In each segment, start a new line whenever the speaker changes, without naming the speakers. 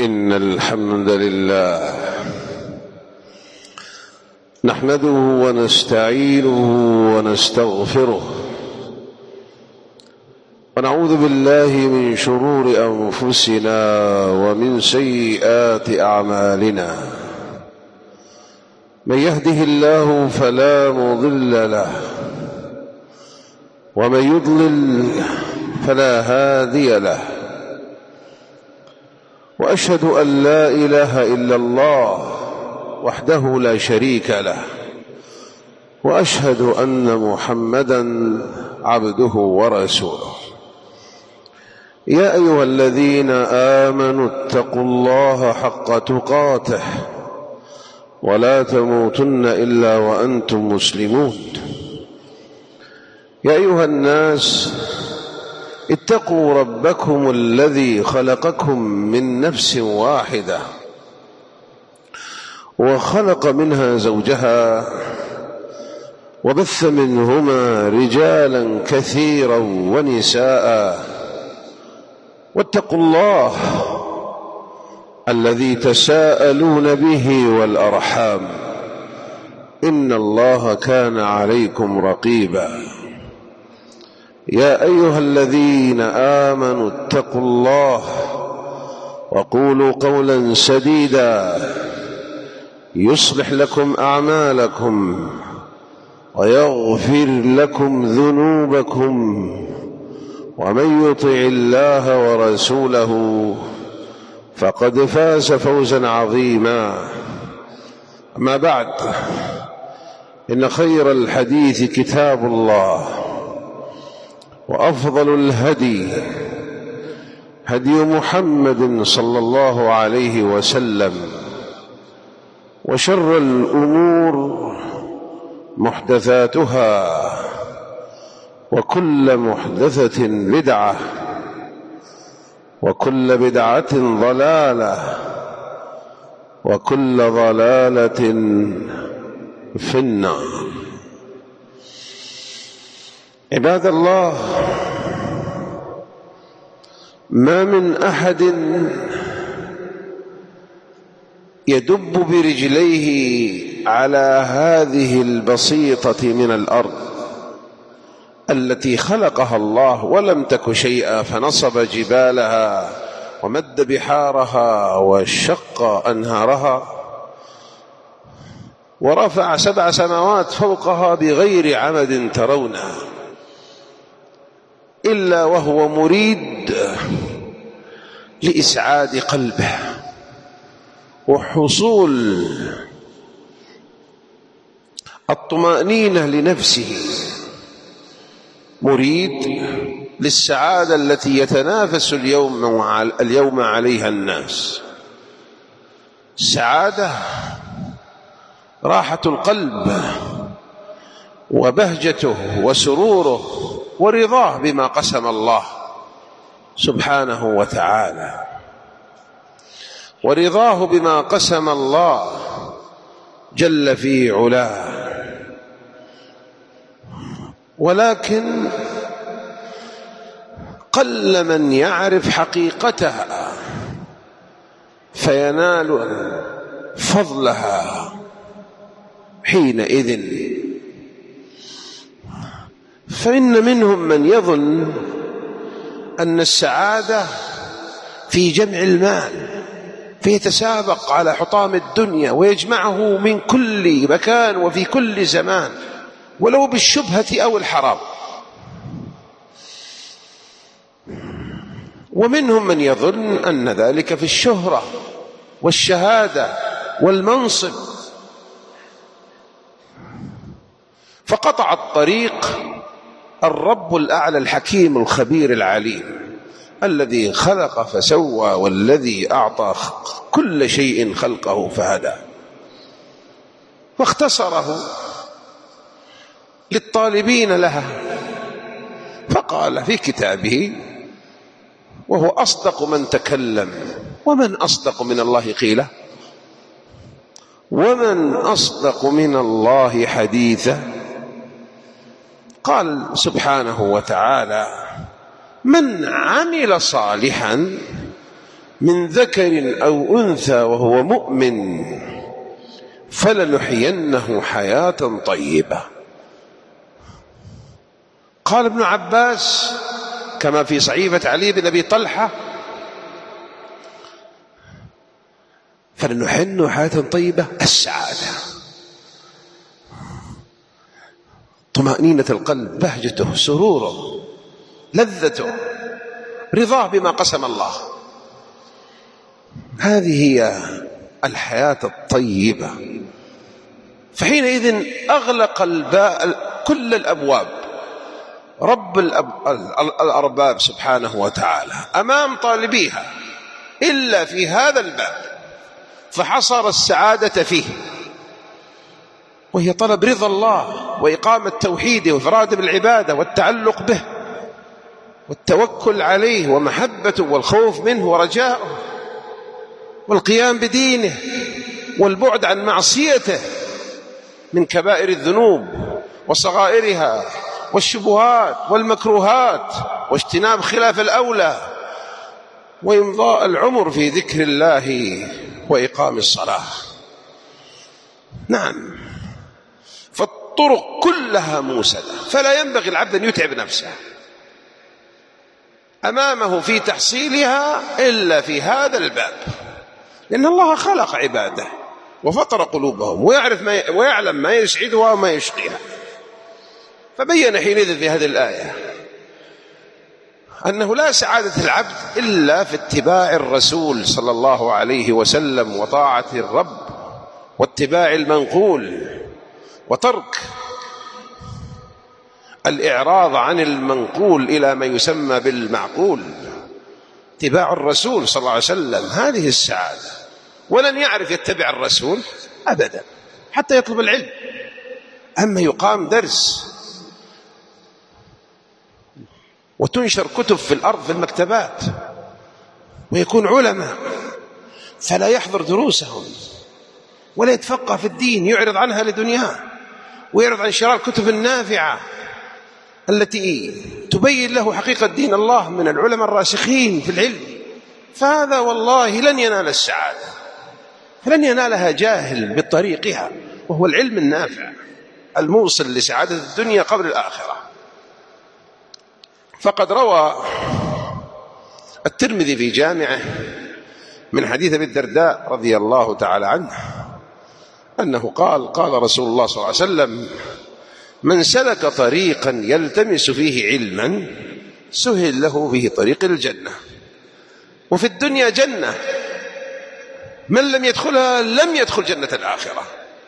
إن الحمد لله نحمده ونستعينه ونستغفره ونعوذ بالله من شرور أنفسنا ومن سيئات أعمالنا. من يهده الله فلا مضل له ومن يضلل فلا هادي له، وأشهد أن لا إله إلا الله وحده لا شريك له، وأشهد أن محمدًا عبده ورسوله. يا أيها الذين آمنوا اتقوا الله حق تقاته ولا تموتن إلا وأنتم مسلمون. يا أيها الناس اتقوا ربكم الذي خلقكم من نفس واحدة وخلق منها زوجها وبث منهما رجالا كثيرا ونساء، واتقوا الله الذي تساءلون به والأرحام إن الله كان عليكم رقيبا. يا أيها الذين آمنوا اتقوا الله وقولوا قولا سديدا يصلح لكم أعمالكم ويغفر لكم ذنوبكم، ومن يطع الله ورسوله فقد فاز فوزا عظيما. أما بعد، إن خير الحديث كتاب الله، وأفضل الهدي هدي محمد صلى الله عليه وسلم، وشر الأمور محدثاتها، وكل محدثة بدعة، وكل بدعة ضلالة، وكل ضلالة في النار. عباد الله، ما من أحد يدب برجليه على هذه البسيطة من الأرض التي خلقها الله ولم تك شيئا، فنصب جبالها ومد بحارها وشق أنهارها ورفع 7 سماوات فوقها بغير عمد ترونها، إلا وهو مريد لإسعاد قلبه وحصول الطمأنينة لنفسه، مريد للسعادة التي يتنافس اليوم عليها الناس، سعادة راحة القلب وبهجته وسروره ورضاه بما قسم الله سبحانه وتعالى، ورضاه بما قسم الله جل في علاه. ولكن قل من يعرف حقيقتها فينال فضلها حينئذ. فإن منهم من يظن أن السعادة في جمع المال، فيتسابق على حطام الدنيا ويجمعه من كل مكان وفي كل زمان ولو بالشبهة أو الحرام. ومنهم من يظن أن ذلك في الشهرة والشهادة والمنصب، فقطع الطريق الرب الأعلى الحكيم الخبير العليم الذي خلق فسوى، والذي أعطى كل شيء خلقه فهدى، واختصره للطالبين لها، فقال في كتابه وهو أصدق من تكلم: ومن أصدق من الله قيلا، ومن أصدق من الله حديثا. قال سبحانه وتعالى: من عمل صالحا من ذكر أو أنثى وهو مؤمن فلنحيينه حياة طيبة. قال ابن عباس كما في صحيفة علي بن أبي طلحة: فلنحيينه حياة طيبة، السعادة، طمأنينة القلب، بهجته، سروره، لذته، رضاه بما قسم الله. هذه هي الحياة الطيبة. فحينئذ أغلق كل الأبواب رب الأرباب سبحانه وتعالى أمام طالبيها إلا في هذا الباب، فحصر السعادة فيه، وهي طلب رضا الله وإقامة توحيده وإفراده بالعبادة والتعلق به والتوكل عليه ومحبته والخوف منه ورجاؤه والقيام بدينه والبعد عن معصيته من كبائر الذنوب وصغائرها والشبهات والمكروهات واجتناب خلاف الأولى وإمضاء العمر في ذكر الله وإقام الصلاة. نعم، فالطرق كلها موسدة، فلا ينبغي العبد أن يتعب نفسه أمامه في تحصيلها إلا في هذا الباب، لأن الله خلق عباده وفطر قلوبهم ويعلم ما يسعدها وما يشقيها. فبين حينئذ في هذه الآية أنه لا سعادة العبد إلا في اتباع الرسول صلى الله عليه وسلم وطاعة الرب واتباع المنقول وترك الإعراض عن المنقول إلى ما يسمى بالمعقول. اتباع الرسول صلى الله عليه وسلم هذه السعادة، ولن يعرف يتبع الرسول أبدا حتى يطلب العلم. أما يقام درس وتنشر كتب في الأرض في المكتبات ويكون علماء فلا يحضر دروسهم ولا يتفقه في الدين، يعرض عنها لدنياه ويعرض عن شراء الكتب النافعة التي تبين له حقيقة دين الله من العلماء الراسخين في العلم، فهذا والله لن ينال السعادة، فلن ينالها جاهل بطريقها، وهو العلم النافع الموصل لسعادة الدنيا قبل الآخرة. فقد روى الترمذي في جامعه من حديث أبي الدرداء رضي الله تعالى عنه أنه قال رسول الله صلى الله عليه وسلم: من سلك طريقا يلتمس فيه علما سهل له به طريق الجنة. وفي الدنيا جنة من لم يدخلها لم يدخل جنة الآخرة،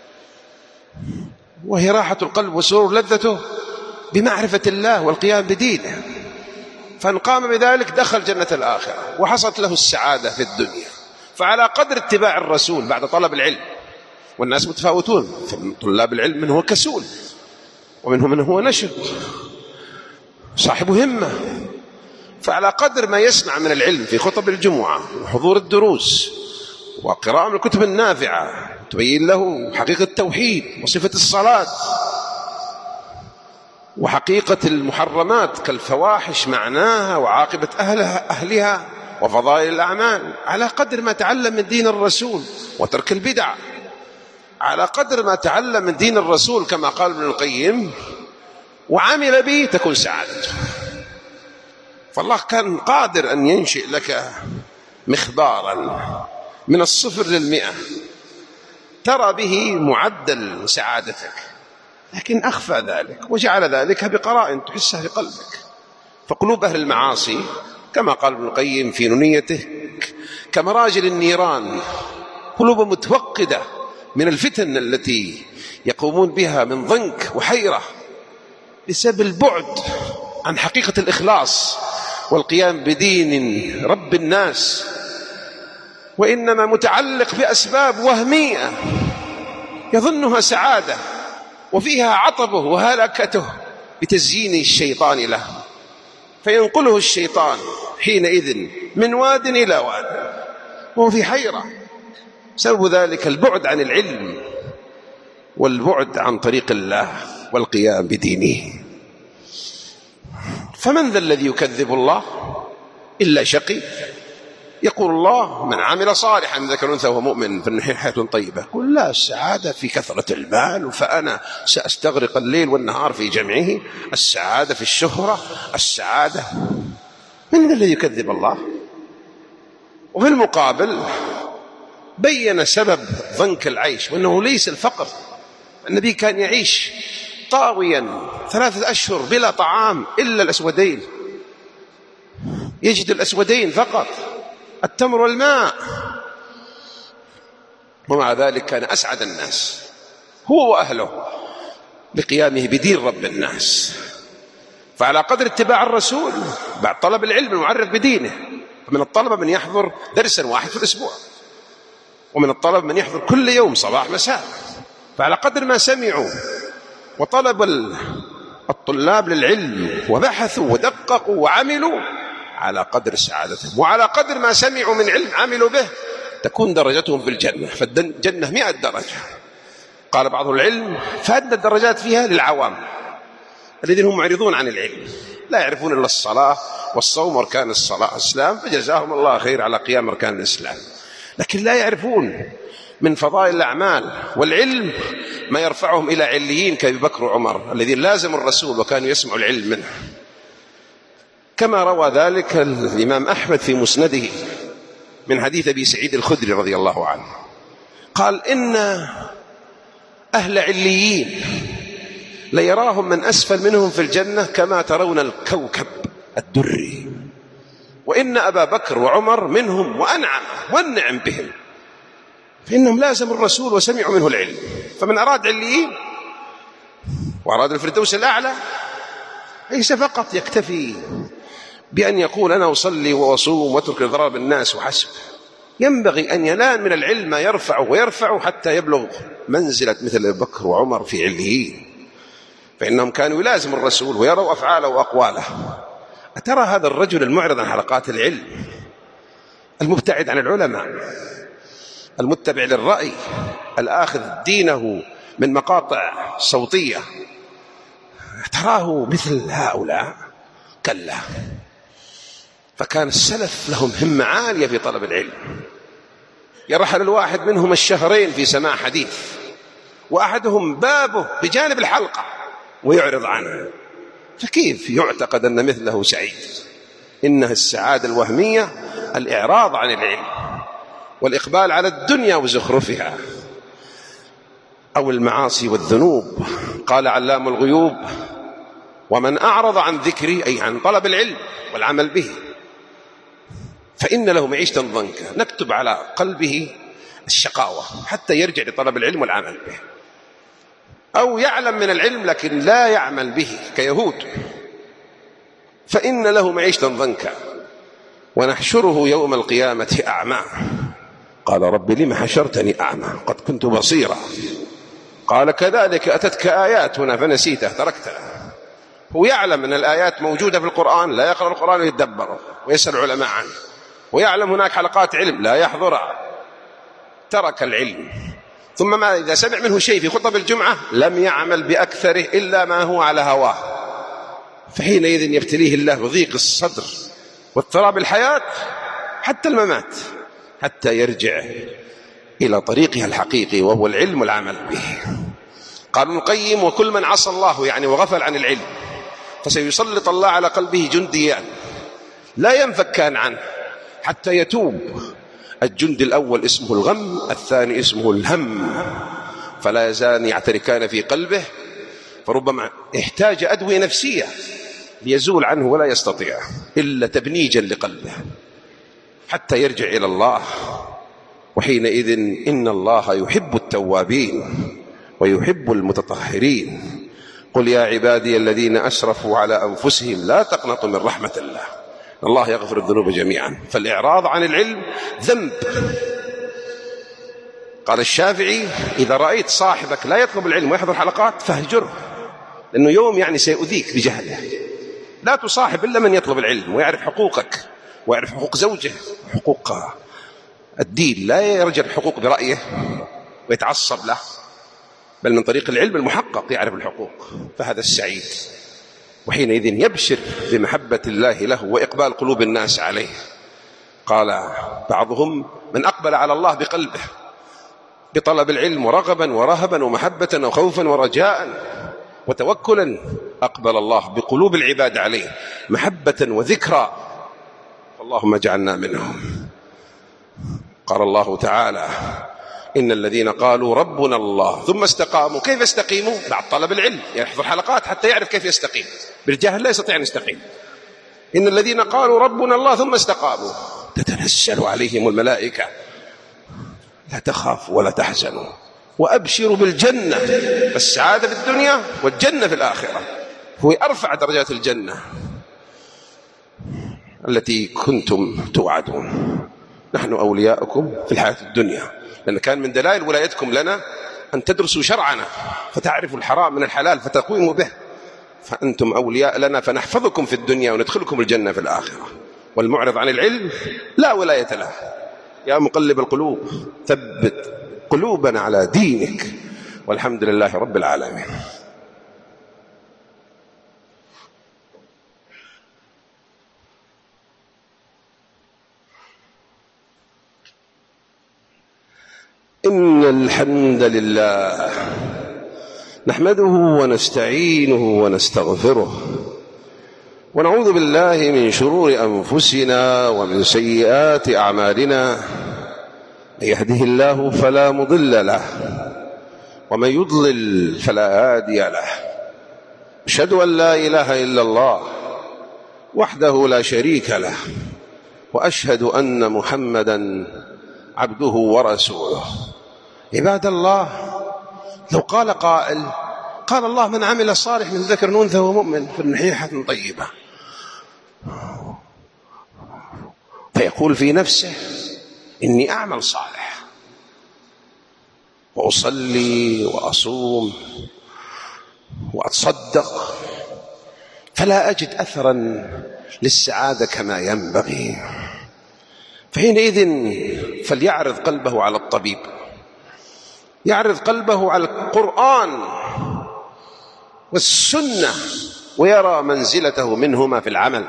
وهي راحة القلب وسرور لذته بمعرفة الله والقيام بدينه، فإن قام بذلك دخل جنة الآخرة وحصلت له السعادة في الدنيا. فعلى قدر اتباع الرسول بعد طلب العلم، والناس متفاوتون، طلاب العلم من هو كسول ومنهم من هو نشط صاحب همة، فعلى قدر ما يسمع من العلم في خطب الجمعة وحضور الدروس وقراءة من الكتب النافعة تبين له حقيقة التوحيد وصفة الصلاة وحقيقة المحرمات كالفواحش معناها وعاقبة أهلها وفضائل الأعمال، على قدر ما تعلم من دين الرسول وترك البدع، على قدر ما تعلم من دين الرسول كما قال ابن القيم وعمل به تكون سعادته. فالله كان قادر أن ينشئ لك مخبارا من 0 إلى 100 ترى به معدل سعادتك، لكن أخفى ذلك وجعل ذلك بقرائن تحسها في قلبك. فقلوب أهل المعاصي كما قال ابن القيم في نونيته كمراجل النيران، قلوب متوقدة من الفتن التي يقومون بها من ضنك وحيرة بسبب البعد عن حقيقة الإخلاص والقيام بدين رب الناس، وإنما متعلق بأسباب وهمية يظنها سعادة وفيها عطبه وهلكته بتزيين الشيطان له، فينقله الشيطان حينئذ من واد إلى واد وهو في حيرة. سبب ذلك البعد عن العلم والبعد عن طريق الله والقيام بدينه. فمن ذا الذي يكذب الله إلا شقي يقول الله: من عمل صالحا من ذكر أنثى وهو مؤمن فلنحييه حياة طيبة. قل لا، السعادة في كثرة المال، فأنا سأستغرق الليل والنهار في جمعه. السعادة في الشهرة، السعادة. من الذي يكذب الله؟ وفي المقابل بين سبب ضنك العيش، وأنه ليس الفقر. النبي كان يعيش طاويا 3 أشهر بلا طعام إلا الأسودين، يجد الأسودين فقط، التمر والماء، ومع ذلك كان أسعد الناس هو وأهله بقيامه بدين رب الناس. فعلى قدر اتباع الرسول بعد طلب العلم المعرف بدينه، من الطلبة من يحضر درسا واحد في الأسبوع، ومن الطلب من يحضر كل يوم صباح مساء. فعلى قدر ما سمعوا وطلب الطلاب للعلم وبحثوا ودققوا وعملوا، على قدر سعادتهم، وعلى قدر ما سمعوا من علم عملوا به تكون درجتهم في الجنة. فالجنة 100 درجة. قال بعض العلم: فأدنى الدرجات فيها للعوام الذين هم معرضون عن العلم، لا يعرفون إلا الصلاة والصوم وأركان الإسلام، فجزاهم الله خير على قيام أركان الإسلام، لكن لا يعرفون من فضائل الأعمال والعلم ما يرفعهم إلى عليين كأبي بكر وعمر الذين لازموا الرسول وكانوا يسمعوا العلم منه. كما روى ذلك الإمام أحمد في مسنده من حديث أبي سعيد الخدري رضي الله عنه قال: إن أهل عليين ليراهم من أسفل منهم في الجنة كما ترون الكوكب الدري، وإن أبا بكر وعمر منهم وأنعم والنعم بهم، فإنهم لازموا الرسول وسمعوا منه العلم. فمن أراد عليين وأراد الفردوس الأعلى ليس فقط يكتفي بأن يقول أنا أصلي وأصوم وأترك الضرر بالناس وحسب، ينبغي أن ينال من العلم ما يرفعه ويرفعه حتى يبلغ منزلة مثل أبي بكر وعمر في عليين، فإنهم كانوا يلازموا الرسول ويروا أفعاله وأقواله. أترى هذا الرجل المعرض عن حلقات العلم، المبتعد عن العلماء، المتبع للرأي، الآخذ دينه من مقاطع صوتية، تراه مثل هؤلاء؟ كلا. فكان السلف لهم همة عالية في طلب العلم، يرحل الواحد منهم الشهرين في سماع حديث، وأحدهم بابه بجانب الحلقة ويعرض عنه، فكيف يعتقد أن مثله سعيد؟ إنها السعادة الوهمية الإعراض عن العلم والإقبال على الدنيا وزخرفها أو المعاصي والذنوب. قال علام الغيوب: ومن أعرض عن ذكري، أي عن طلب العلم والعمل به، فإن له معيشة ضنكا. نكتب على قلبه الشقاوة حتى يرجع لطلب العلم والعمل به، أو يعلم من العلم لكن لا يعمل به كيهود، فإن له معيشة ضنكا ونحشره يوم القيامة أعمى. قال: رب لم حشرتني أعمى قد كنت بصيرا؟ قال: كذلك أتتك آياتنا فنسيتها تركتها. هو يعلم أن الآيات موجودة في القرآن، لا يقرأ القرآن ويتدبره ويسأل العلماء عنه، ويعلم هناك حلقات علم لا يحضرها، ترك العلم. ثم ما إذا سمع منه شيء في خطب الجمعة لم يعمل بأكثره إلا ما هو على هواه، فحينئذ يبتليه الله بضيق الصدر واضطراب الحياة حتى الممات، حتى يرجع إلى طريقها الحقيقي وهو العلم والعمل به. قال ابن القيم: وكل من عصى الله يعني وغفل عن العلم فسيسلط الله على قلبه جنديان لا ينفكان عنه حتى يتوب. الجند الأول اسمه الغم، الثاني اسمه الهم، فلا يزال يعتركان في قلبه، فربما احتاج أدوية نفسية ليزول عنه ولا يستطيع إلا تبنيجا لقلبه حتى يرجع إلى الله. وحينئذ إن الله يحب التوابين ويحب المتطهرين. قل يا عبادي الذين أسرفوا على أنفسهم لا تقنطوا من رحمة الله يغفر الذنوب جميعا. فالإعراض عن العلم ذنب. قال الشافعي: إذا رأيت صاحبك لا يطلب العلم ويحضر حلقات فاهجره، لأنه يوم يعني سيؤذيك بجهله. لا تصاحب إلا من يطلب العلم ويعرف حقوقك ويعرف حقوق زوجه وحقوق الدين، لا يرجع الحقوق برأيه ويتعصب له، بل من طريق العلم المحقق يعرف الحقوق، فهذا السعيد. وحينئذ يبشر بمحبة الله له وإقبال قلوب الناس عليه. قال بعضهم: من أقبل على الله بقلبه بطلب العلم ورغبا ورهبا ومحبة وخوفا ورجاء وتوكلا، أقبل الله بقلوب العباد عليه محبة وذكرى، اللهم اجعلنا منهم. قال الله تعالى: إن الذين قالوا ربنا الله ثم استقاموا. كيف يستقيموا؟ بعد طلب العلم، يحضر حلقات حتى يعرف كيف يستقيم، بالجهل لا يستطيع أن يستقيم. إن الذين قالوا ربنا الله ثم استقاموا تتنزل عليهم الملائكة لا تخافوا ولا تحزنوا وأبشروا بالجنة، السعادة في الدنيا والجنة في الآخرة، هو أرفع درجات الجنة التي كنتم توعدون. نحن أولياؤكم في الحياة الدنيا، لأن كان من دلائل ولايتكم لنا أن تدرسوا شرعنا فتعرفوا الحرام من الحلال فتقوموا به، فأنتم أولياء لنا فنحفظكم في الدنيا وندخلكم الجنة في الآخرة. والمعرض عن العلم لا ولاية له. يا مقلب القلوب ثبت قلوبنا على دينك، والحمد لله رب العالمين. إن الحمد لله نحمده ونستعينه ونستغفره ونعوذ بالله من شرور أنفسنا ومن سيئات أعمالنا، من يهده الله فلا مضل له ومن يضلل فلا هادي له. أشهد أن لا إله إلا الله وحده لا شريك له، وأشهد أن محمدا عبده ورسوله. عباد الله، لو قال قائل: قال الله من عمل صالح من ذكر أنثى وهو مؤمن فلنحييه طيبة، فيقول في نفسه: إني أعمل صالح وأصلي وأصوم وأتصدق، فلا أجد أثرا للسعادة كما ينبغي. فحينئذ فليعرض قلبه على الطبيب، يعرض قلبه على القرآن والسنة ويرى منزلته منهما في العمل.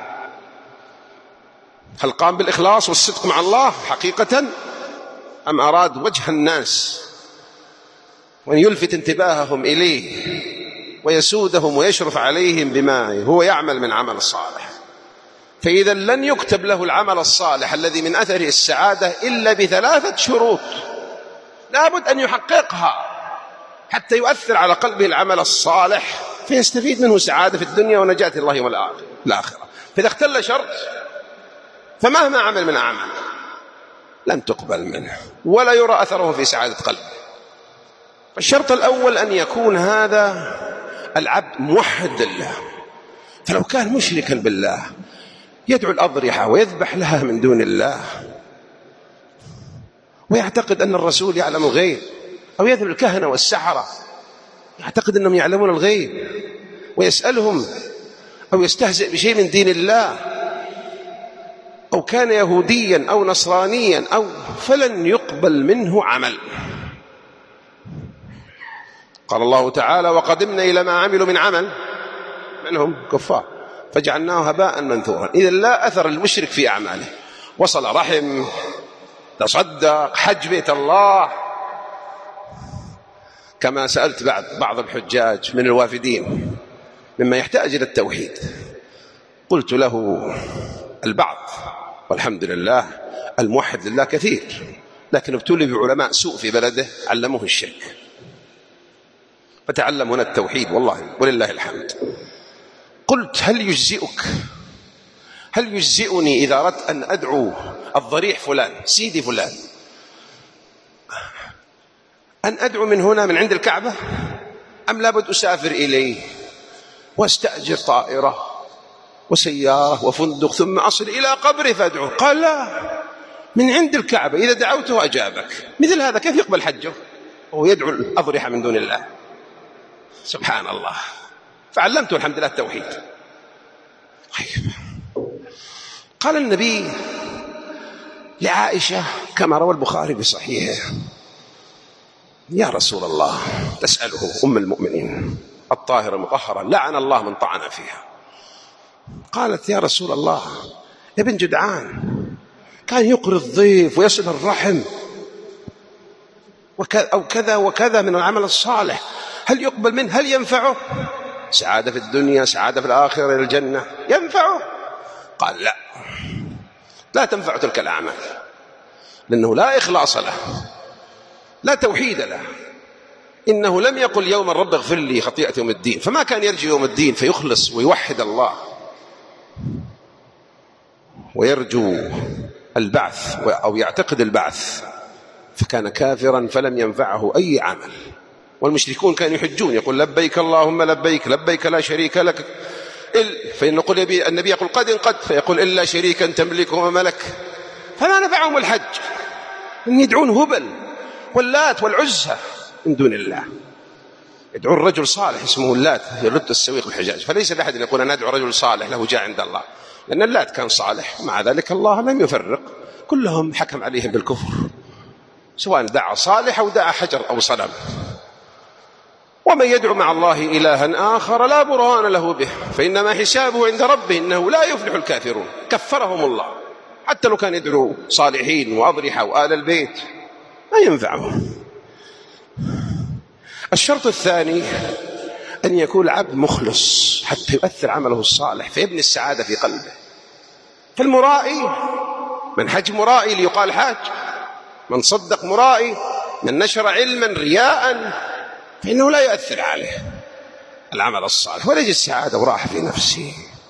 هل قام بالإخلاص والصدق مع الله حقيقة، أم أراد وجه الناس وأن يلفت انتباههم إليه ويسودهم ويشرف عليهم بما هو يعمل من عمل صالح؟ فإذا لن يكتب له العمل الصالح الذي من أثره السعادة إلا ب3 شروط لابد أن يحققها حتى يؤثر على قلبه العمل الصالح فيستفيد منه سعادة في الدنيا ونجاة الله والآخرة. فإذا اختل شرط فمهما عمل من أعمال لن تقبل منه ولا يرى أثره في سعادة قلبه. الشرط الأول أن يكون هذا العبد موحد لله، فلو كان مشركا بالله يدعو الأضرحة ويذبح لها من دون الله ويعتقد أن الرسول يعلم الغيب، أو يذهب الكهنة والسحرة يعتقد أنهم يعلمون الغيب ويسألهم، أو يستهزئ بشيء من دين الله، أو كان يهوديا أو نصرانيا فلن يقبل منه عمل. قال الله تعالى: وقدمنا إلى ما عملوا من عمل منهم كفار فجعلناه هباء منثورا. إذا لا أثر المشرك في أعماله، وصل رحم، تصدق، حج بيت الله. كما سألت بعض الحجاج من الوافدين مما يحتاج إلى التوحيد، قلت له: البعض والحمد لله الموحد لله كثير، لكن ابتلي بعلماء سوء في بلده علموه الشرك، فتعلم هنا التوحيد والله ولله الحمد. قلت: هل يجزئني إذا أردت أن أدعو الضريح فلان سيدي فلان أن أدعو من هنا من عند الكعبة، أم لابد أسافر إليه واستأجر طائرة وسيارة وفندق ثم أصل إلى قبره فأدعوه؟ قال: لا، من عند الكعبة إذا دعوته أجابك. مثل هذا كيف يقبل حجه وهو يدعو الأضرحة من دون الله؟ سبحان الله. فعلمته الحمد لله التوحيد. قال النبي لعائشة كما روى البخاري بصحيحه: يا رسول الله، تسأله أم المؤمنين الطاهرة المطهرة لعن الله من طعن فيها. قالت: يا رسول الله، يا ابن جدعان، كان يقري الضيف ويصل الرحم أو كذا وكذا من العمل الصالح، هل يقبل منه؟ هل ينفعه؟ سعادة في الدنيا، سعادة في الآخرة، الجنة، ينفعه؟ قال لا، لا تنفع تلك الأعمال، لأنه لا إخلاص له، لا توحيد له. إنه لم يقل يوم الرب اغفر لي خطيئة يوم الدين، فما كان يرجو يوم الدين فيخلص ويوحد الله ويرجو البعث أو يعتقد البعث، فكان كافرا فلم ينفعه أي عمل. والمشركون كانوا يحجون، يقول لبيك اللهم لبيك، لبيك لا شريك لك، فإن نقول النبي يقول قد فيقول إلا شريكا تملكه وملك، فما نفعهم الحج، إن يدعون هبل واللات والعزى من دون الله. يدعون رجل صالح اسمه اللات يلد السويق بالحجاج، فليس لأحد يقول أنا أدعو رجل صالح له جاء عند الله، لأن اللات كان صالح، ومع ذلك الله لم يفرق، كلهم حكم عليهم بالكفر، سواء دعا صالح أو دعا حجر أو صنم. ومن يدعو مع الله إلها آخر لا برهان له به فإنما حسابه عند ربه إنه لا يفلح الكافرون. كفرهم الله، حتى لو كان يدعو صالحين وأضرحة وآل البيت ما ينفعهم. الشرط الثاني أن يكون العبد مخلص حتى يؤثر عمله الصالح فيبني السعادة في قلبه. فالمرائي من حج مرائي ليقال حاج، من صدق مرائي، من نشر علما رياء، فإنه لا يؤثر عليه العمل الصالح ولا يجد سعادة وراحة في نفسه.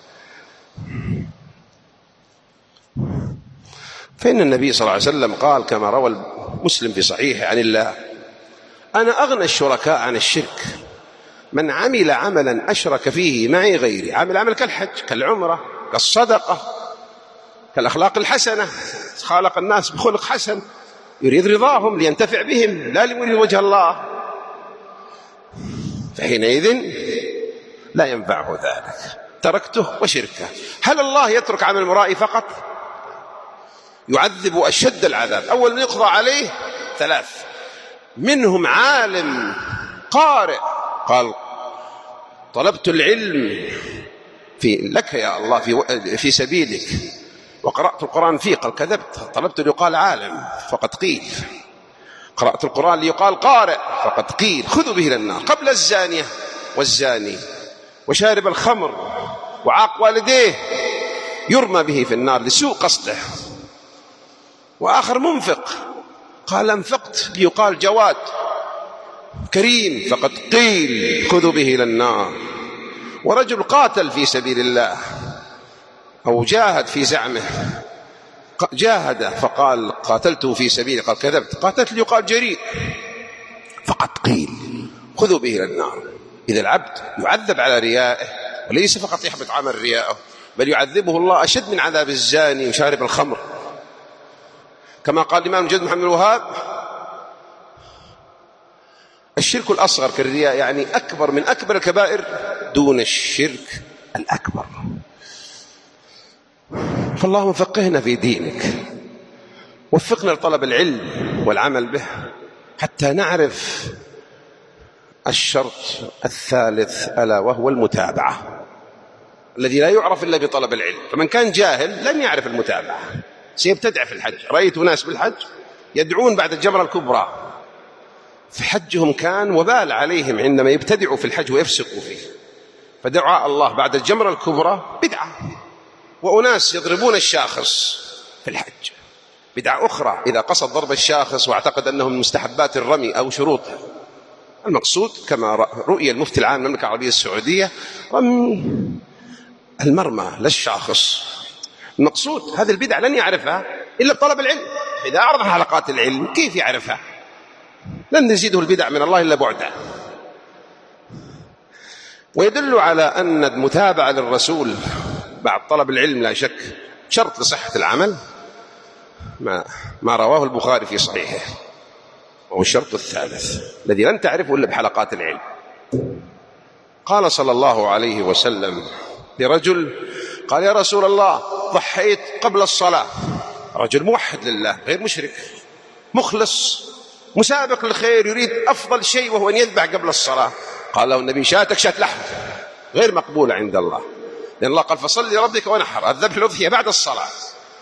فإن النبي صلى الله عليه وسلم قال كما روى مسلم في صحيحه عن الله: أنا أغنى الشركاء عن الشرك من عمل عملا أشرك فيه معي غيري. عمل كالحج، كالعمرة، كالصدقة، كالأخلاق الحسنة، خالق الناس بخلق حسن يريد رضاهم لينتفع بهم لا ليريد وجه الله، فحينئذ لا ينفعه ذلك، تركته وشركه. هل الله يترك عمل المرائي فقط؟ يعذب أشد العذاب. أول من يقضى عليه 3، منهم عالم قارئ قال طلبت العلم لك يا الله في سبيلك وقرأت القرآن فيه، قال كذبت، طلبت ليقال عالم فقد قيل، قرأت القرآن ليقال قارئ فقد قيل. خذوا به إلى النار قبل الزانية والزاني وشارب الخمر وعاق والديه يرمى به في النار لسوء قصده. وآخر منفق قال انفقت ليقال جواد كريم فقد قيل خذوا به إلى النار. ورجل قاتل في سبيل الله أو جاهد في زعمه، جاهد فقال قاتلته في سبيله، قال كذبت، قاتلت ليقال جريء فقد قيل خذوا به إلى النار. إذا العبد يعذب على ريائه، وليس فقط يحبط عمل ريائه، بل يعذبه الله أشد من عذاب الزاني وشارب الخمر. كما قال الإمام الجد محمد الوهاب: الشرك الأصغر كالرياء، يعني أكبر من أكبر الكبائر دون الشرك الأكبر. فاللهم فقهنا في دينك، وفقنا لطلب العلم والعمل به حتى نعرف الشرط الثالث ألا وهو المتابعة، الذي لا يعرف إلا بطلب العلم. فمن كان جاهل لن يعرف المتابعة، سيبتدع في الحج. رأيت ناس بالحج يدعون بعد الجمرة الكبرى، في حجهم كان وبال عليهم عندما يبتدعوا في الحج ويفسقوا فيه، فدعاء الله بعد الجمرة الكبرى بدعة. وأناس يضربون الشاخص في الحج بدعة أخرى إذا قصد ضرب الشاخص واعتقد أنه من مستحبات الرمي أو شروطه. المقصود كما رؤية المفتي العام للمملكة العربية السعودية رمي المرمى للشاخص. المقصود هذه البدعة لن يعرفها إلا بطلب العلم. إذا أعرض حلقات العلم كيف يعرفها؟ لن يزيده البدع من الله إلا بعدا. ويدل على أن المتابعة للرسول بعد طلب العلم لا شك شرط لصحة العمل ما رواه البخاري في صحيحه، وهو الشرط الثالث الذي لن تعرفه إلا بحلقات العلم. قال صلى الله عليه وسلم لرجل قال: يا رسول الله ضحيت قبل الصلاة. رجل موحد لله غير مشرك مخلص مسابق للخير يريد أفضل شيء وهو أن يذبح قبل الصلاة. قال له النبي: شاتك شات لحم غير مقبولة عند الله، لأن الله قال: فصل لربك ونحر. الذبح الأضحية بعد الصلاة،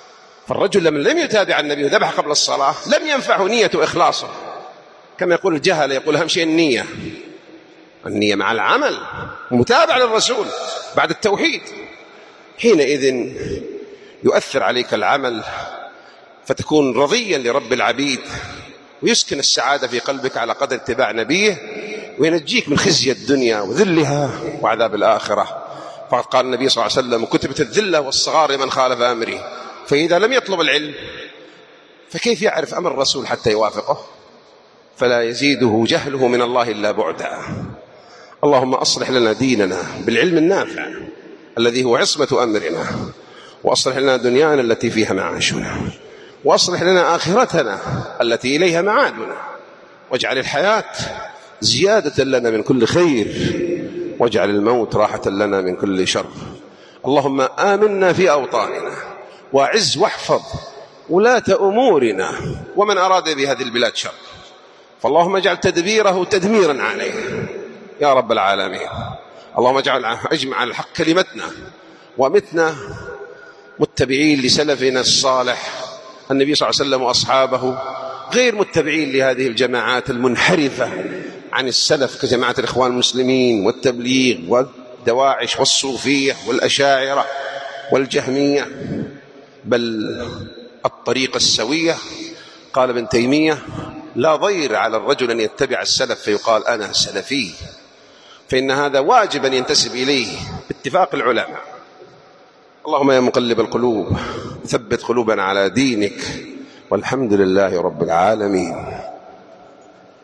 فالرجل لم يتابع النبي وذبح قبل الصلاة لم ينفعه نية إخلاصه، كما يقول الجهل، يقول أهم شيء النية مع العمل، متابع للرسول بعد التوحيد. حينئذ يؤثر عليك العمل فتكون رضيا لرب العبيد، ويسكن السعادة في قلبك على قدر اتباع نبيه، وينجيك من خزي الدنيا وذلها وعذاب الآخرة. فقد قال النبي صلى الله عليه وسلم: كتبت الذلة والصغار لمن خالف أمري. فإذا لم يطلب العلم فكيف يعرف أمر الرسول حتى يوافقه؟ فلا يزيده جهله من الله إلا بعدا. اللهم أصلح لنا ديننا بالعلم النافع الذي هو عصمة أمرنا، وأصلح لنا دنيانا التي فيها معاشنا، وأصلح لنا آخرتنا التي إليها معادنا، واجعل الحياة زيادة لنا من كل خير، واجعل الموت راحة لنا من كل شر. اللهم آمنا في أوطاننا، وأعز واحفظ ولاة أمورنا، ومن أراد بهذه البلاد شر فاللهم اجعل تدبيره تدميرا عليه يا رب العالمين. اللهم اجمع على الحق كلمتنا، ومتنا متبعين لسلفنا الصالح النبي صلى الله عليه وسلم وأصحابه، غير متبعين لهذه الجماعات المنحرفة عن السلف كجماعة الإخوان المسلمين والتبليغ والدواعش والصوفية والأشاعرة والجهمية، بل الطريقة السوية. قال ابن تيمية: لا ضير على الرجل أن يتبع السلف فيقال أنا سلفي، فإن هذا واجب أن ينتسب إليه باتفاق العلماء. اللهم يا مقلب القلوب ثبت قلوبنا على دينك، والحمد لله رب العالمين.